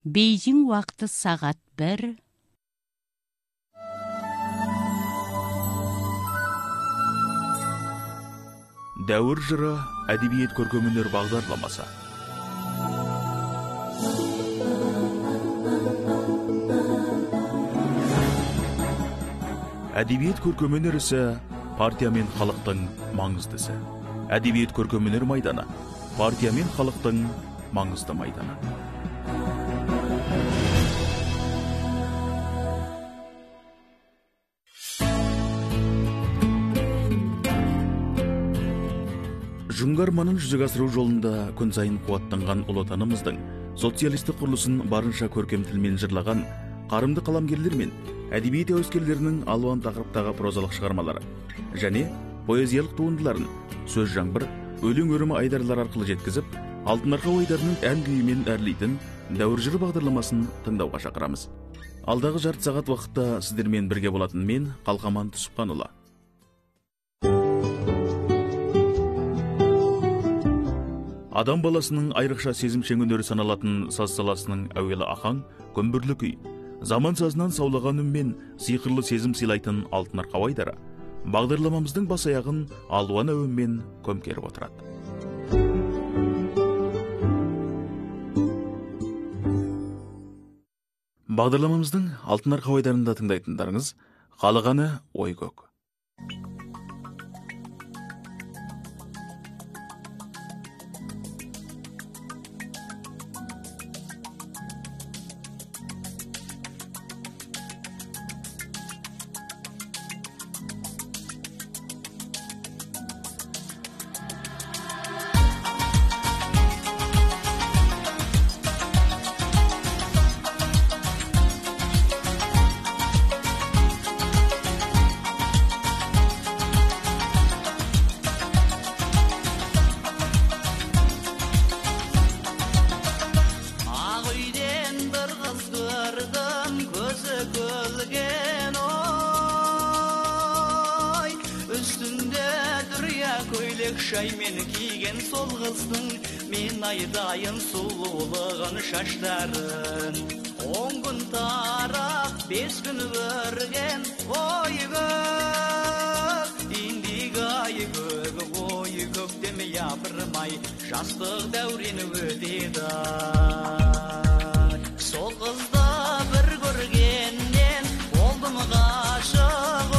Бейжің уақыты сағат 1. Дәуір жыры әдебиет көркемөнер бағдарламасы. Әдебиет көркемөнер ісі партия мен халықтың маңыздысы. Әдебиет көркемөнер майданы партия мен халықтың маңызды майданы. Жүңгарманын жүзеге асыру жолында күн сайын қуаттанған ұлы отанымыздың социалистік құрылысын барынша көркем тілмен жырлаған қарымды қаламгерлер мен әдебиет әуескерлерінің алуан тақырыптағы прозалық шығармалары және поэзиялық туындыларын сөз жаңбыр, өлең өрімі айдарлар арқылы жеткізіп, алтын арқа ойдарының ән күйімен әрлейтін дәуір жыры бағдарламасын тыңдауға шақырамыз. Алдағы жарты сағат уақытта сіздермен бірге болатын мен Қалқаман Түсіпханұлы. Адам баласының айрықша сезімшең өнері саналатын саз саласының әуелі ахаң, көмбірлі күй, заман сазынан саулаған үнмен сиқырлы сезім сыйлайтын алтын арқа ойдары бағдарламамыздың бас аяғын алуан әуенмен көмкеріп отырады. Бағдарламамыздың алтын арқа ойдарында тыңдайтындарыңыз халық әні ой көк. Шаймен киген сол қыздың мен айдайын сұлулығын шаштарын. 10 күн тарақ 5 күн өрген ой көк, индиго ай көк, ой көк демей апырмай жастық дәурен өтеді. Сол қызды бір көргеннен болдым ғашық.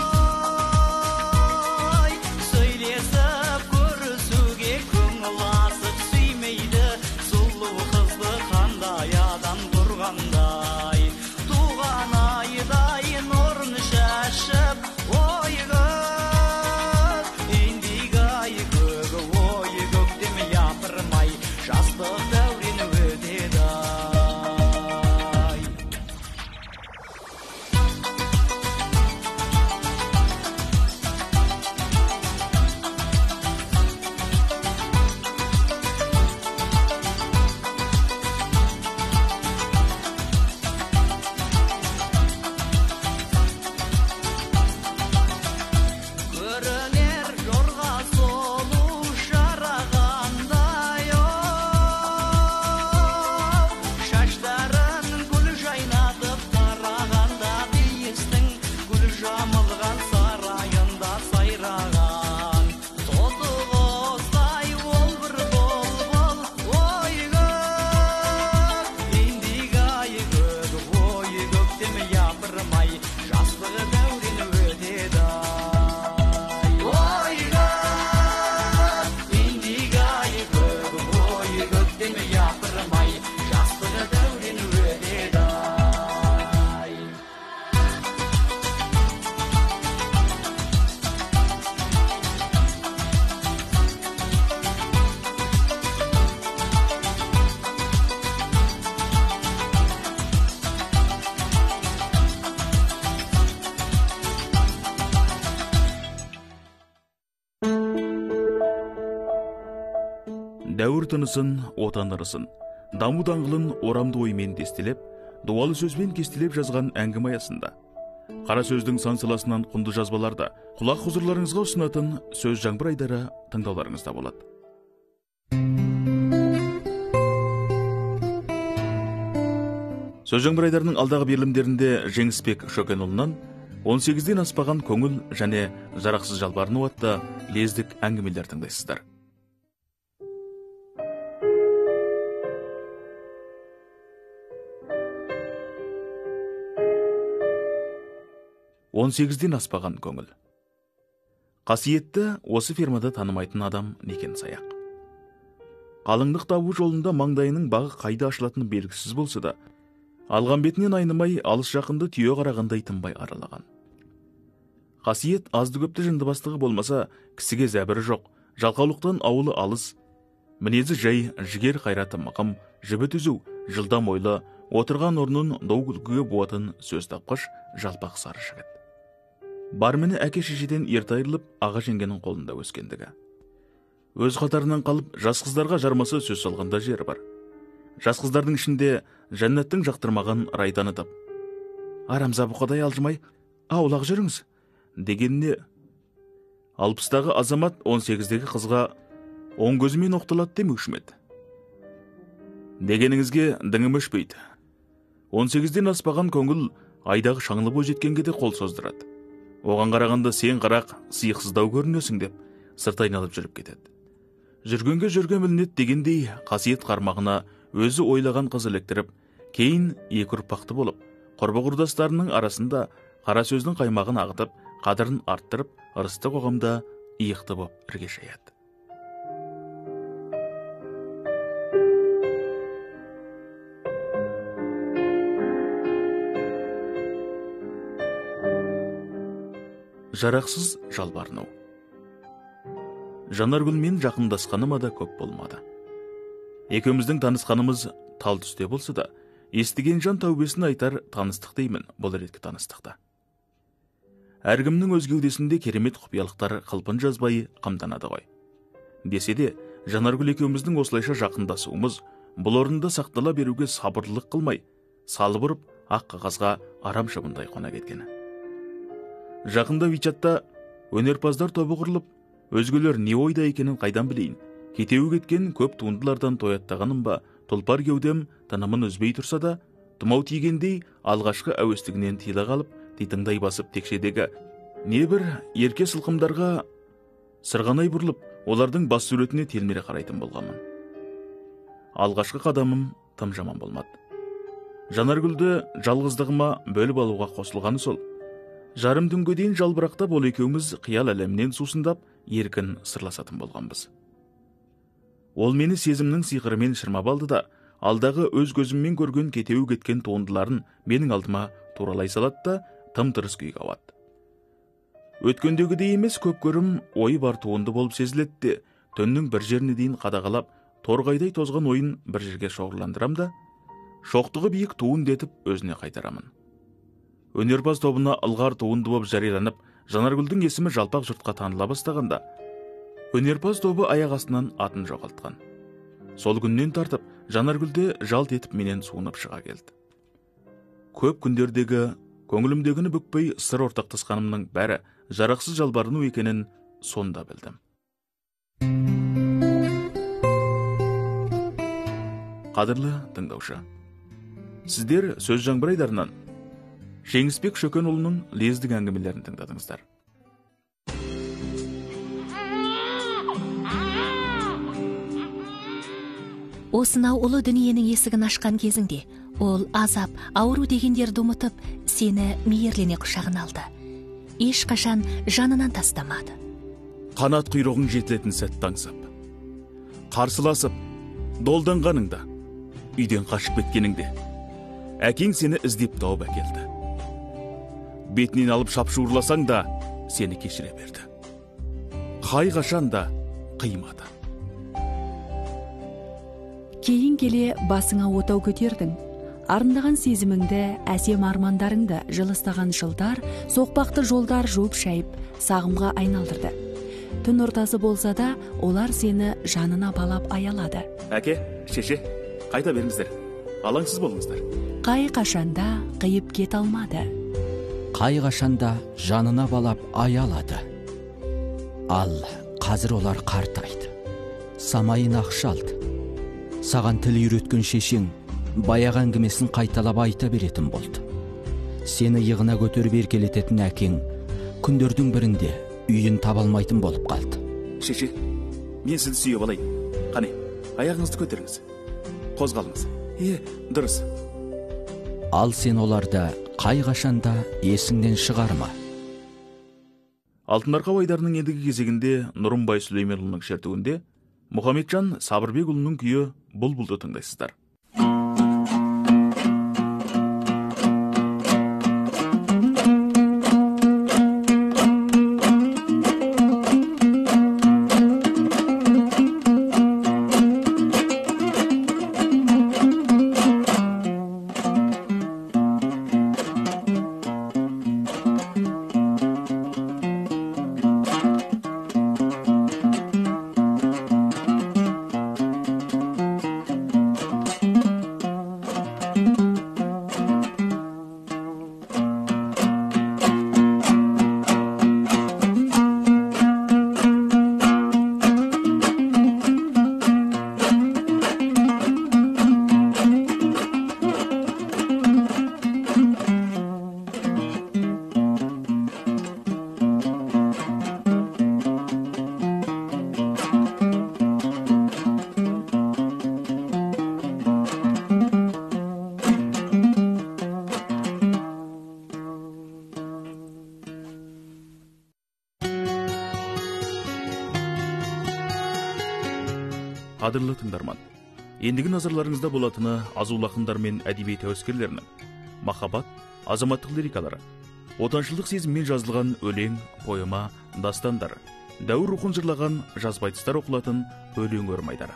Дәуір тынысын, отан ырысын, даму даңғылын орамды оймен дестелеп, дуалы сөзбен кестелеп жазған әңгіме аясында. Қара сөздің сан саласынан құнды жазбаларда құлақ хұзырларыңызға ұсынатын сөз жаңбыр айдары тыңдауларыңызда болады. Сөз жаңбыр айдарының алдағы берілімдерінде Жеңісбек Шөкенұлынан 18-ден аспаған көңіл және жарақсыз жалбарыну атты лездік әңгімелер тыңдайсыздар. 18-ден аспаған көңіл. Қасиетті осы фермада танымайтын адам некен саяқ. Қалыңдық табу жолында маңдайының бағы қайда ашылатыны белгісіз болса да, алған бетінен айнымай алыс жақынды түйе қарағандай тынбай аралаған. Қасиет азды көпті жынды бастығы болмаса, кісіге зәбірі жоқ, жалқаулықтан ауылы алыс, мінезі жай, жігер қайраты мақым, жібі түзу, жылдам ойлы, отырған орнын доу күлкіге буатын сөз тапқыш, жалпақ сары жігіт. Бар мені әке шешеден ерте айырылып, аға жеңгенің қолында өскендігі. Өз қатарынан қалып, жас қыздарға жармасы сөз салғанда жері бар. Жас қыздардың ішінде жәннаттың жақтырмаған райданы тап. Арамза бұқадай алжымай, аулақ жүріңіз, дегеніне 60-тағы азамат 18-дегі қызға оң көзімен оқталады демеуші ме еді. Дегеніңізге діңім өшпейді. 18-ден аспаған көңіл айдағы шаңлы бой жеткенге де қол создырады. Оған қарағанда сен қарақ сиықсыздау көрінесің деп сырт айналып жүріп кетеді. Жүргенге жүрген білінеді дегендей қасиет қармағына өзі ойлаған қыз іліктіріп, кейін екі ұрпақты болып, құрбы-құрдастарының арасында қара сөздің қаймағын ағытып, қадірін арттырып, ырысты қоғамда иықты боп ірге шаяды. Жарақсыз жалбарыну. Жанаргүлмен жақындасқаныма да көп болмады. Екеуміздің танысқанымыз тал түсте болса да, естіген жан тәубесін айтар таныстық деймін бұл реткі таныстықта. Әркімнің өз кеудесінде керемет құпиялықтар қылпын жазбай қамданады ғой. Десе де, Жанаргүл екеуміздің осылайша жақындасуымыз бұл орында сақтала беруге сабырлық қылмай, салып ұрып ақ қағазға арам шабындай қона кеткені. Жақында Вичатта өнерпаздар тобы құрылып, өзгелер не ойда екенін қайдан білейін, кетеуі кеткен көп туындылардан тояттағаным ба, тұлпар кеудем тынымын үзбей тұрса да, тұмау тигендей алғашқы әуестігінен тиыла қалып, титыңдай басып текшедегі небір ерке сылқымдарға сырғанай бұрылып, олардың бас суретіне телміре қарайтын болғанмын. Алғашқы қадамым тым жаман болмады. Жанаргүлді жалғыздығыма бөліп алуға қосылғаны сол. Жарым түнге дейін жалбырақтап ол екеуміз қиял әлемнен сусындап, еркін сырласатын болғанбыз. Ол мені сезімнің сиқырымен шырмап алды да, алдағы өз көзіммен көрген кетеу кеткен туындыларын менің алдыма туралай салады да, тым-тырыс күйге ауады. Өткендегідей емес көп көрім ойы бар туынды болып сезіледі де, түннің бір жеріне дейін қадағалап, торғайдай тозған ойын бір жерге шоғырландырам да, шоқтығы биік туынды етіп өзіне қайтарамын. Өнерпаз тобына ылғар туынды болып жарияланып, Жанаргүлдің есімі жалпақ жұртқа таныла бастағанда, өнерпаз тобы аяқ астынан атын жоғалтқан. Сол күннен тартып, Жанаргүлде жалт етіп менен суынып шыға келді. Көп күндердегі көңілімдегіні бүкпей сыр ортақтасқанымның бәрі жарақсыз жалбарыну екенін сонда білдім. Қадірлі тыңдаушы, сіздер сөз жаңбыр айдарынан Жеңісбек Шөкенұлының лездік әңгімелерін тыңдадыңыздар. Осынау ұлы дүниенің есігін ашқан кезіңде, ол азап, ауру дегендерді ұмытып, сені мейірлене құшағына алды. Ешқашан жанынан тастамады. Қанат құйрығың жетілетін сәтті аңсап, қарсыласып, долданғаныңда, үйден қашып кеткеніңде, әкең сені іздеп тауып әкелді. Бетінен алып шапшуырласаң да, сені кешіре берді. Қай қашан да қимады. Кейін келе басыңа отау көтердің. Арындаған сезіміңді, әсем армандарыңды жылыстаған жылдар, соқпақты жолдар жуып шайып, сағымға айналдырды. Түн ортасы болса да, олар сені жанына балап аялады. Әке, шеше, қайта беріңіздер. Алаңсыз болыңыздар. Қай қашанда қиып кет алмады. Қай қашанда жанына балап аялады. Ал қазір олар қартайды. Самайын ақшалды. Саған тіл үйреткен шешең баяғы әңгімесін қайталап айта беретін болды. Сені иығына көтеріп еркелететін әкең күндердің бірінде үйін таба алмайтын болып қалды. Шеше, мен сізді сүйіп алайын. Қане, аяғыңызды көтеріңіз. Қозғалыңыз. Дұрыс. Ал сен оларды қай қашанда есіңнен шығарма. Алтын арқа ойдарының ендігі кезегінде Нұрымбай Сүлейменұлының шертуінде Мұхамеджан Сабырбекұлының күйі Бұлбұлды тыңдайсыздар. Қадірлі тыңдарман, ендігі назарларыңызда болатыны азулы ақындар мен әдеби тәуескерлерінің махаббат, азаматтық лирикалары, отаншылдық сезіммен жазылған өлең, поэма, дастандары, дәуір рухын жырлаған жазба айтыстар оқылатын өлең өрмайдары.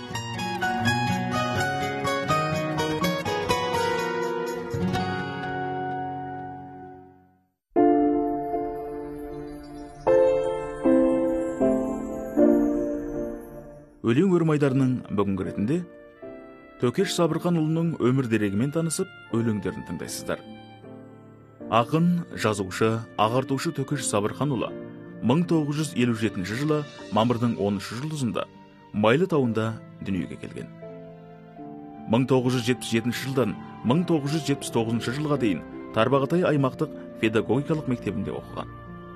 Өлең өрмайдарының бүгінгі ретінде Төкеш Сабырханұлының өмір дерегімен танысып, өлеңдерін тыңдайсыздар. Ақын, жазушы, ағартушы Төкеш Сабырханұлы 1957 жылы мамырдың 13 жұлдызында Майлытауында дүниеге келген. 1977 жылдан 1979 жылға дейін Тарбағатай аймақтық педагогикалық мектебінде оқыған.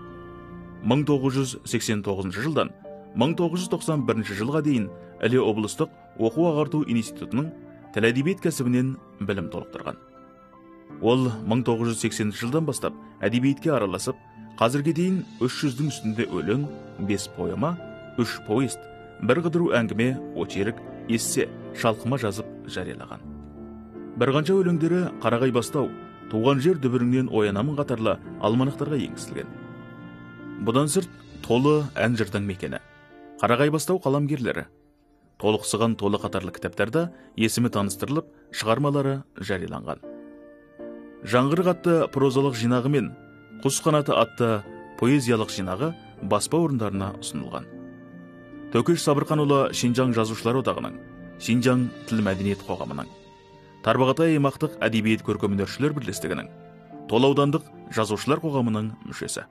1989 жылдан 1991 жылға дейін Іле облыстық оқу-ағарту институтының тіл әдебиет кәсібінен білім толықтырған. Ол 1980 жылдан бастап әдебиетке араласып, қазірге дейін 300-дің үстінде өлең, 5 поэма, 3 повест, 1 қыдыру әңгіме, очерк, эссе, шалқыма жазып жариялаған. Бірқанша өлеңдері Қарағай бастау, туған жер дүбіріңнен оянамын қатарлы алманақтарға енгізілген. Бұдан сырт толы ән жырдың мекені, Қарағай бастау қаламгерлері, толықсыған толы қатарлы кітаптарда есімі таныстырылып, шығармалары жарияланған. Жаңғырық атты прозалық жинағы мен Құс қанаты атты поэзиялық жинағы баспа орындарына ұсынылған. Төкеш Сабырханұлы Шинжаң жазушылар одағының, Шинжаң тіл мәдениет қоғамының, Тарбағатай аймақтық әдебиет көркемөнершілер бірлестігінің, Тола аудандық жазушылар қоғамының мүшесі.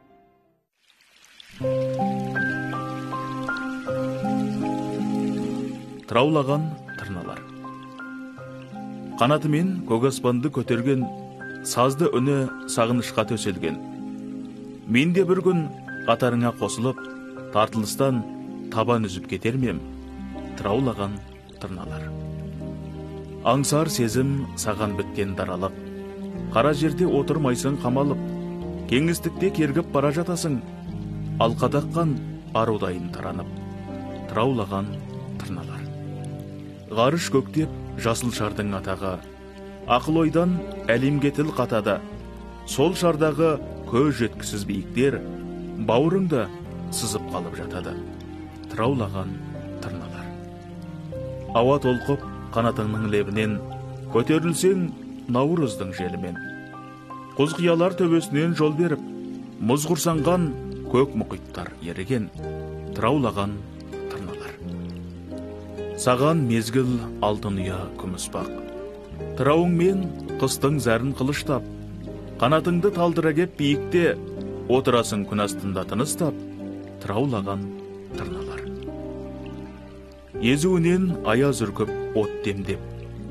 Тыраулаған тырналар. Қанатымен көк аспанды көтерген, сазды үні сағынышқа төселген. Мен де бір күн қатарыңа қосылып, тартылыстан табан үзіп кетермем, тыраулаған тырналар. Аңсар сезім саған біткен даралып, қара жерде отырмайсың қамалып, кеңістікте кергіп бара жатасың, алқадаққан арудайын таранып, тыраулаған тырналар. Ғарыш көктеп жасыл шардың атағы, ақыл ойдан әлемге тіл қатады, сол шардағы көз жеткісіз биіктер бауырыңда сызып қалып жатады, тыраулаған тырналар. Ауа толқып қанатыңның лебінен, көтерілсең наурыздың желімен, құз қиялар төбесінен жол беріп, мұз құрсанған көк мұхиттар еріген, тыраулаған тырналар. Саған мезгіл алтын ұя күміс бақ, тырауыңмен қыстың зәрін қылыштап, қанатыңды талдыра кеп биікте, отырасың күн астында тыныстап, тыраулаған тырналар. Езуінен аяз үркіп от демдеп,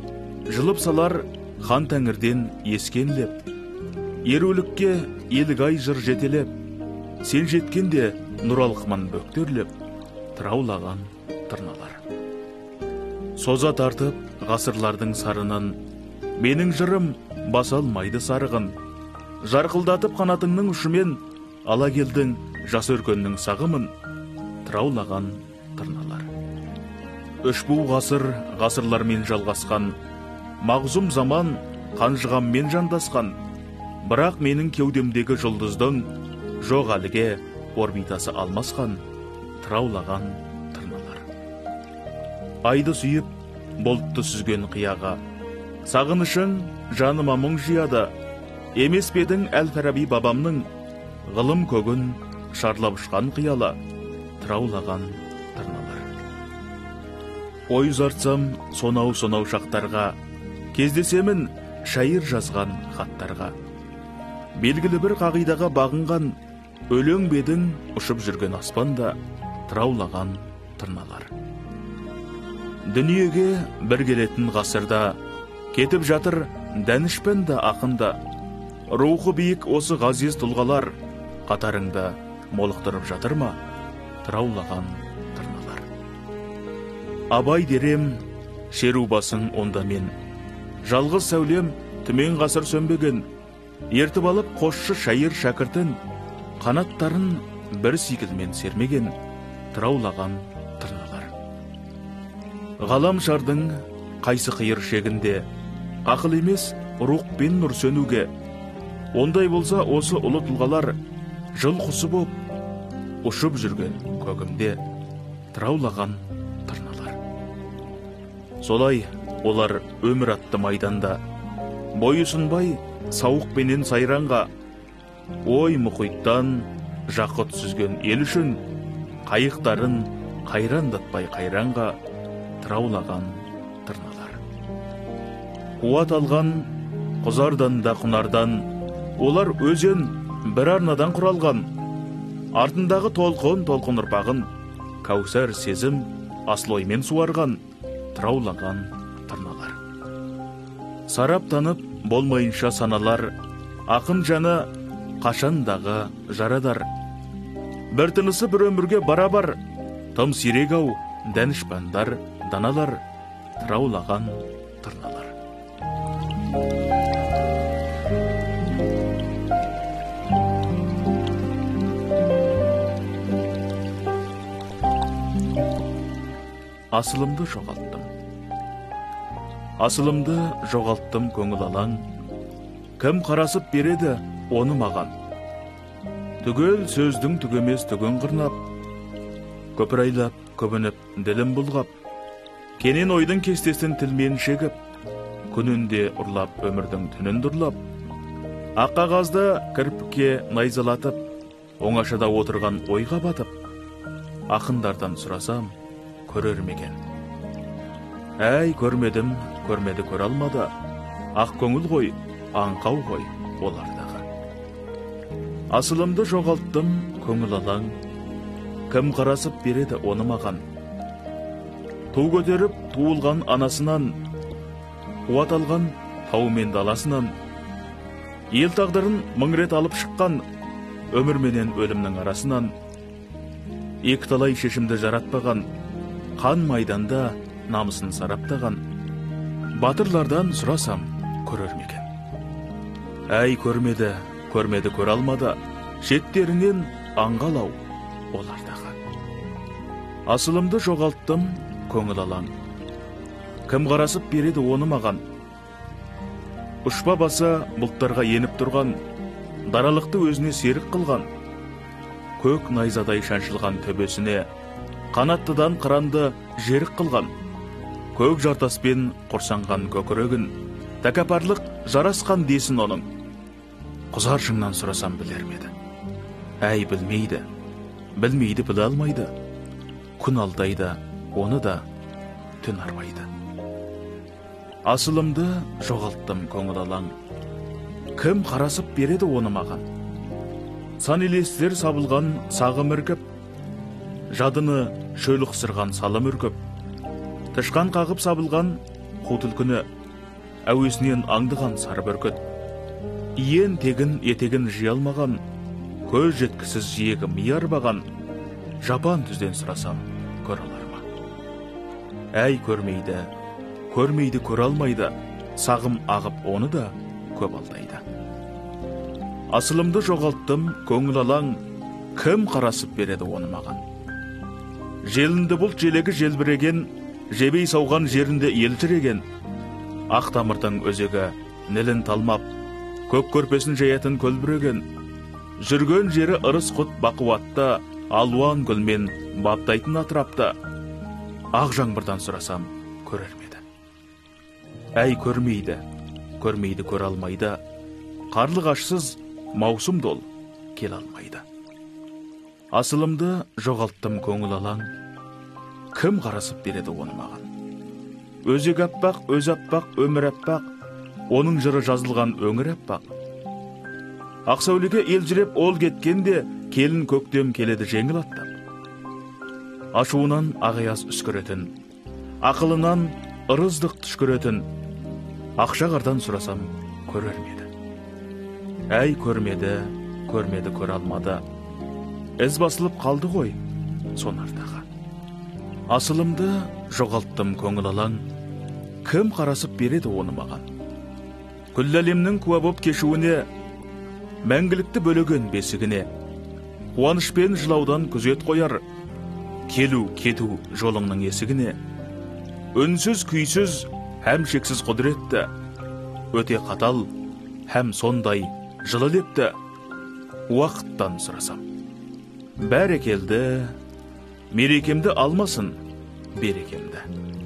жылып салар хан тәңірден ескенлеп, ерулікке елгай жыр жетелеп, сен жеткенде нұралқыман бөктерлеп, тыраулаған тырналар. Соза тартып ғасырлардың сарынын, менің жырым баса алмайды сарығын, жарқылдатып қанатыңның ұшымен ала келдің жас өркеннің сағымын, тыраулаған тырналар. Үшбу ғасырлармен жалғасқан, мағзұм заман қанжығаммен жандасқан, бірақ менің кеудемдегі жұлдыздың жоқ әліге орбитасы алмасқан, тыраулаған тырналар. Айды сүйіп, болтты сүзген қияға, сағынышың жаныма мұң жияды, емес бедің Әл-Фараби бабамның ғылым көгін шарлап ұшқан қияла, тыраулаған тырналар. Ой ұзартсам сонау шақтарға, кездесемін шайыр жазған хаттарға. Белгілі бір қағидаға бағынған, өлең бедің ұшып жүрген аспанда, тыраулаған тырналар. Дүниеге бір келетін ғасырда, кетіп жатыр дәнішпенді ақында, рухы биік осы ғазиз тұлғалар, қатарыңда молықтырып жатыр ма, тыраулаған тырналар. Абай дерем, шеру басың онда мен, жалғыз сәулем түмен ғасыр сөнбеген, ертіп алып қосшы шайыр шәкіртін, қанаттарын бір сикілмен сермеген, тыраулаған тырналар. Ғалам шардың қайсы қиыр шегінде, ақыл емес рух пен нұр сөнуге, ондай болса осы ұлы тұлғалар жыл құсы боп ұшып жүрген көгімде, тыраулаған тырналар. Солай олар өмір атты майданда, бойы сұнбай сауықпенен сайранға, ой мұхиттан жақұт сүзген ел үшін, қайықтарын қайрандатпай қайранға, тыраулаған тырналар. Қуат алған құзардан да құнардан, олар өзен бір арнадан құралған, артындағы толқын ұрпағын кәусар сезім асыл оймен суарған, тыраулаған тырналар. Сараптанып болмайынша саналар, ақын жаны қашандағы жарадар. Бір тынысы бір өмірге барабар, тым сирек ау дәнішпандар, даналар, тыраулаған тырналар. Асылымды жоғалттым. Асылымды жоғалттым көңіл алаң, кім қарасып береді оны маған. Түгел сөздің түгемес түгін қырнап, көпірайлап көбініп ділім бұлғап, кенен ойдың кестесін тілмен шегіп, күнінде ұрлап өмірдің түнін дұрлап, ақ қағазды кірпікке найзалатып, оңашада отырған ойға батып, ақындардан сұрасам көрер мекен. Әй, көрмедім, көрмеді көре алмады, ақ көңіл ғой, аңқау ғой олардағы. Асылымды жоғалттым көңіл алаң, кім қарасып береді оны маған. Ту көтеріп туылған анасынан, қуат алған тау мен даласынан, ел тағдырын мың рет алып шыққан, өмір менен өлімнің арасынан, екі талай шешімді жаратпаған, қан майданда намысын сараптаған, батырлардан сұрасам көрер мекен. Әй, көрмеді, көрмеді көре алмады, шеттерінен аңғалау олардағы. Асылымды жоғалттым көңіл алаң, кім қарасып береді оны маған. Ұшпа баса бұлттарға еніп тұрған, даралықты өзіне серік қылған, көк найзадай шаншылған төбесіне қанаттыдан қыранды жерік қылған, көк жартаспен құрсанған көкірегін, тәкаппарлық жарасқан десін оның. Құзар шыңнан сұрасам білер меді? Әй, білмейді, білмейді біле алмайды, күн алдайды, оны да түн арбайды. Асылымды жоғалттым көңіл алаң, кім қарасып береді оны маған. Сан елестер сабылған сағым үркіп, жадыны шөл қысырған салым үркіп, тышқан қағып сабылған қу түлкіні, әуесінен аңдыған сары бүркіт, иен тегін етегін жия алмаған, көз жеткісіз жиегі ми арбаған, жапан түзден сұрасам, көре алар ма? Әй көрмейді, көрмейді көре алмайды, сағым ағып оны да көп алдайды. Асылымды жоғалттым, көңіл алаң, кім қарасып береді оны маған? Желінді бұлт желегі желбіреген, жебей сауған жерінде елжіреген, ақ тамырдың өзегі нілін талмап, көк көрпесін жаятын көлбіреген, жүрген жері ырыс құт бақуатта, алуан гүлмен баптайтын атырапта, ақ жаңбырдан сұрасам, көрер ме еді? Әй көрмейді, көрмейді көре алмайды, қарлығашсыз маусым дол кел алмайды. Асылымды жоғалттым көңіл алаң, кім қарасып береді оны маған? Өзек аппақ, өз аппақ, өмір аппақ, оның жыры жазылған өңір аппақ. Ақсәулеге елжіреп ол кеткенде, келін көктем келеді жеңіл аттап. Ашуынан ағаяз үскіретін, ақылынан ырыздық түшкіретін, ақша қардан сұрасам, көрер ме еді? Әй көрмеді, көрмеді көре алмады, із басылып қалды ғой сонардағы. Асылымды жоғалттым көңіл алаң, кім қарасып береді оны маған? Күллі әлемнің куә боп кешуіне, мәңгілікті бөлеген бесігіне, қуанышпен жылаудан күзет қояр, келу кету жолыңның есігіне, үнсіз күйсіз һәм шексіз құдіретті, өте қатал һәм сондай жылы лепті, уақыттан сұрасам, бәрекелді, мерекемді алмасын берекемді.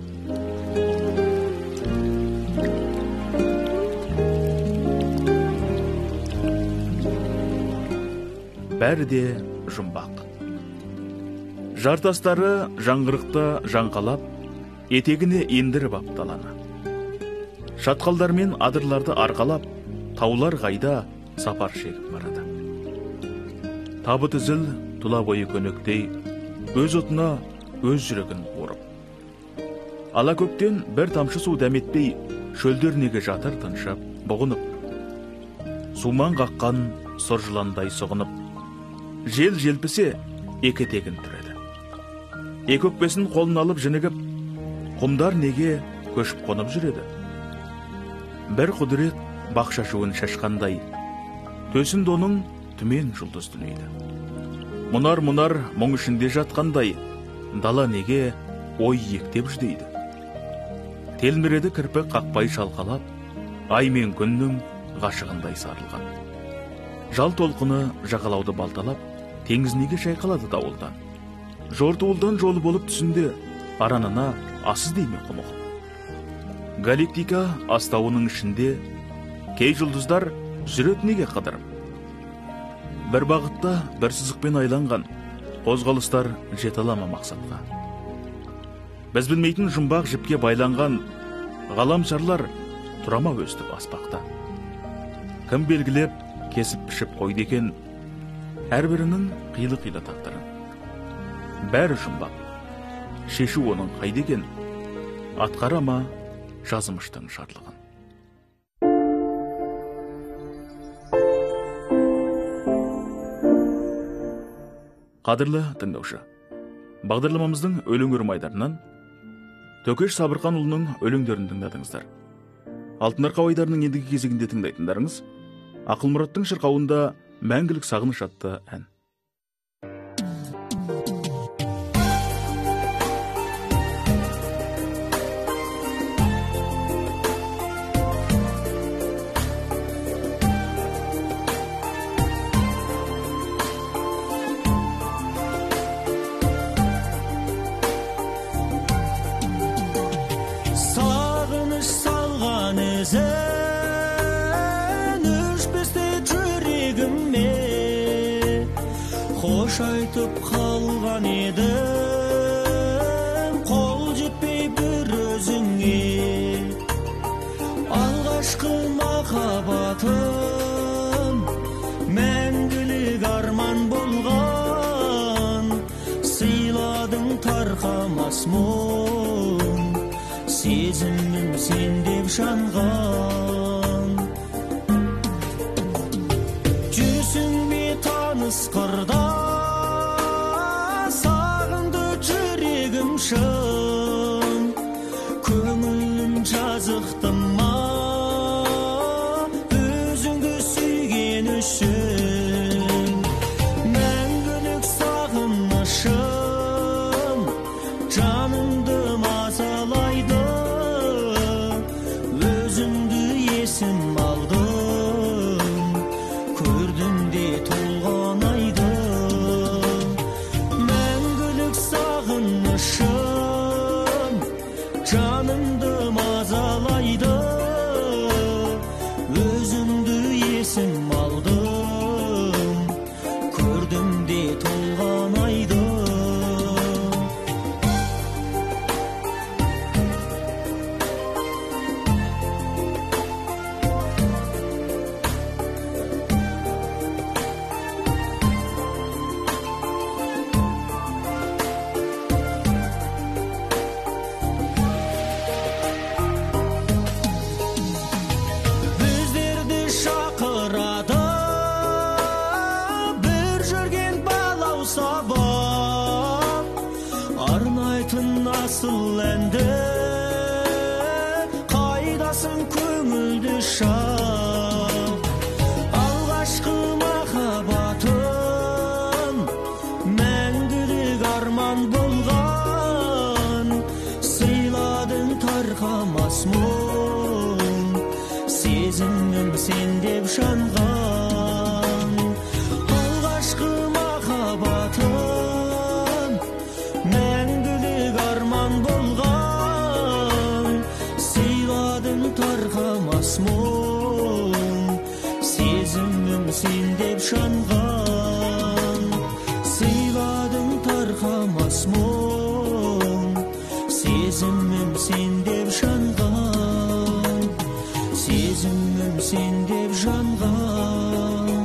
Бәрі де жұмбақ. Жартастары жаңғырықта жаңқалап, етегіне ендіріп апталана. Шатқалдар мен адырларды арқалап, таулар қайда сапар шегіп барады. Табы тізіл тұла бойы көнектей, өз отына өз жүрегін орып. Ала көктен бір тамшы су дәметпей, шөлдернеге жатыр тыншап, бұғынып. Суман қаққан сұр жыландай соғынып, жел желпісе екі тегін түреді. Екі өкпесін қолын алып жінігіп, құмдар неге көшіп қонып жүреді. Бір құдірет бақша шуын шашқандай, төсін доның түмен жұлдыз дүниеді. Мұнар мұң ішінде жатқандай, дала неге ой ектеп жүдейді. Телміреді кірпі қақпай шалқалап, ай мен күннің ғашығындай сарылған. Жал толқыны жағалауды балталап, теңіз неге шайқалады дауылдан. Жортуылдан жолы болып түсінде, аранына асыз дейме құмығып. Галактика астауының ішінде, кей жұлдыздар жүрет неге қыдырып. Бір бағытта бір сызықпен айланған, қозғалыстар жете алама мақсатқа. Біз білмейтін жұмбақ жіпке байланған, ғаламшарлар тұрама өстіп аспақта. Кім белгілеп, кесіп пішіп қойды екен, әрбірінің қилы-қилы тағдырын. Бәрі жұмбақ, шешу оның қайды екен, атқарама жазымыштың шарлығын. Қадірлі тыңдаушы, бағдарламамыздың өлең өрмайдарынан Төкеш Сабырханұлының өлеңдерін тыңдадыңыздар. Алтын арқа ойдарының ендігі кезегінде тыңдайтындарыңыз Ақылмұраттың шырқауында мәңгілік сағыныш атты ән. Қош айтып қалған едім, қол жетпей бір өзіңе. Алғашқы махаббатым мәңгілік арман болған, сыйладың тарқамас мұң, сезімім сен деп жанған. алдым, көрдім де толған айды, мәңгілік сағынышым жанымды мазалайды, өзіңді есім алдым, көрдім де толған айды. Асыл әнді қайдасың көңілді шақ, алғашқы махаббатым мәңгілік арман болған, сыйладың тарқамас мұң, сезімім сен деп жанған. Алғашқы махаббатым мәңгілік арман болған, сыйладың тарқамас мұң, сезімім сен деп жанған. Сыйладың тарқамас мұң, сезімім сен деп жанған, сезімім сен деп жанған.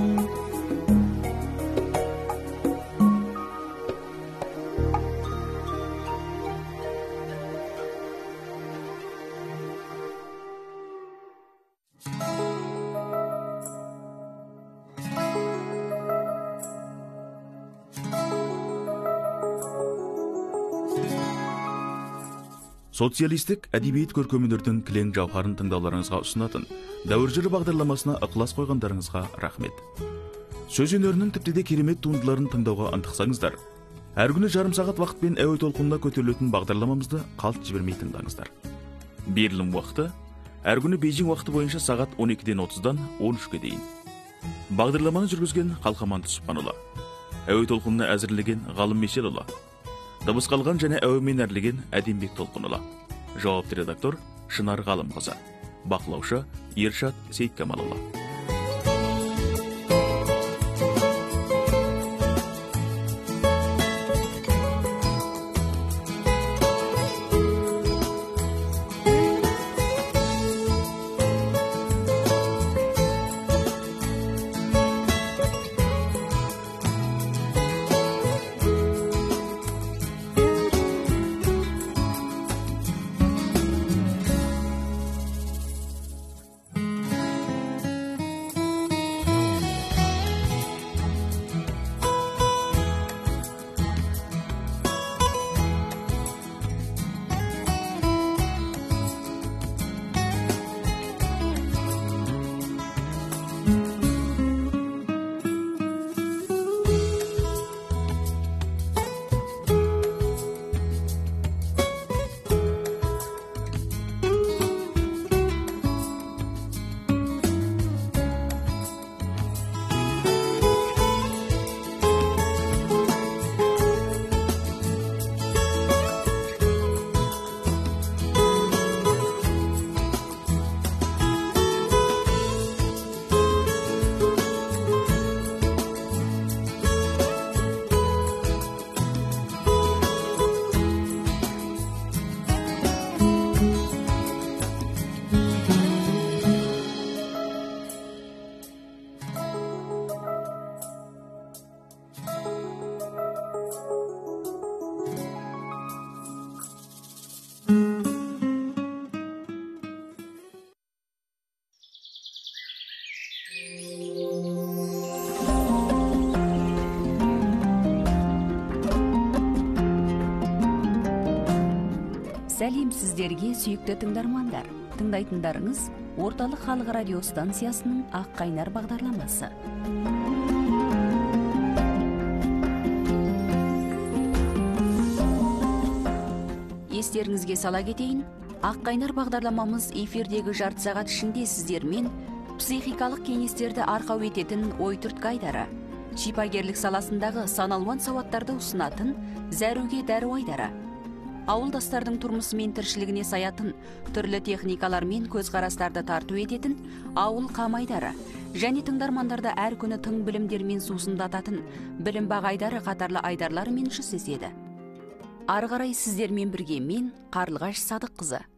Социалистік әдебиет көркемөнердің кілең жауһарын тыңдауларыңызға ұсынатын Дәуір жыры бағдарламасына ықылас қойғандарыңызға рахмет. Сөз өнерінің тіпті де керемет туындыларын тыңдауға ынтықсаңыздар, әр күні жарым сағат уақытпен әуе толқынына көтерілетін бағдарламамызды қалт жібермей тыңдаңыздар. Берілім уақыты әр күні Бейжің уақыты бойынша сағат 12-ден 30-дан 13-ге дейін. Бағдарламаны жүргізген Қалқаман Түсіпханұлы, әуе толқынына әзірлеген Ғалым Мешелұлы, дыбысталған және әуемен әрлеген Әдембек Толқынұлы, жауапты редактор Шынар Ғалымқызы, бақылаушы Ершат Сейткамалұлы. Сәлем сіздерге, сүйікті тыңдармандар. Тыңдайтындарыңыз Орталық халық радио станциясының Ақ қайнар бағдарламасы. Естеріңізге сала кетейін, Ақ қайнар бағдарламамыз эфирдегі жарты сағат ішінде сіздермен психикалық кеңестерді арқау ететін ой түрткі айдары, шипагерлік саласындағы саналуан сауаттарды ұсынатын зәруге дәру айдары, ауылдастардың тұрмысы мен тіршілігіне саятын түрлі техникалар мен көзқарастарды тарту ететін ауыл қамайдары және тыңдармандарды әр күні тың білімдермен сусындататын білім бақ айдары қатарлы айдарларымен жүздеседі. Ары қарай сіздермен бірге мен Қарлығаш Садыққызы.